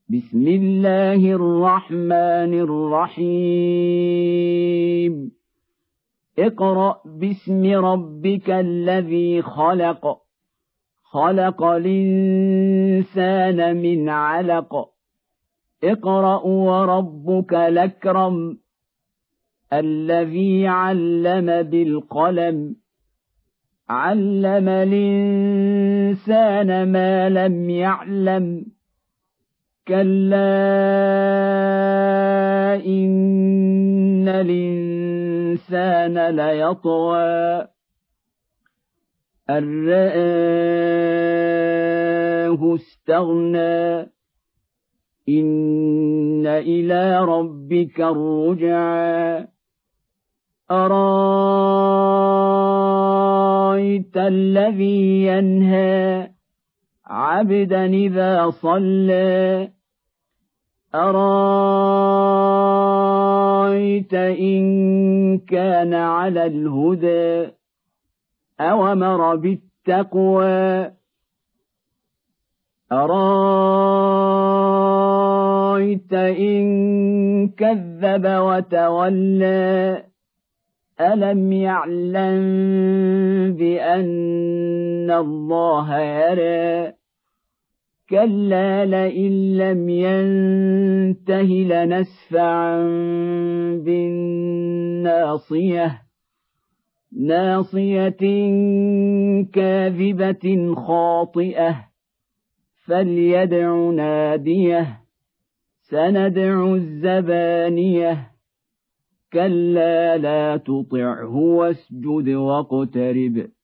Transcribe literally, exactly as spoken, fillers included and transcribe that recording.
بسم الله الرحمن الرحيم اقرأ باسم ربك الذي خلق خلق الإنسان من علق اقرأ وربك الأكرم الذي علم بالقلم علم الإنسان ما لم يعلم كلا إن الإنسان ليطغى أن رآه استغنى إن إلى ربك الرجعى أرأيت الذي ينهى عبدا إذا صلى أرأيت إن كان على الهدى أوامر بالتقوى أرأيت إن كذب وتولى ألم يعلم بأن الله يرى كلا لئن لم ينته لنسفعا بالناصية ناصية كاذبة خاطئة فليدع ناديه سندع الزبانية كلا لا تطعه واسجد واقترب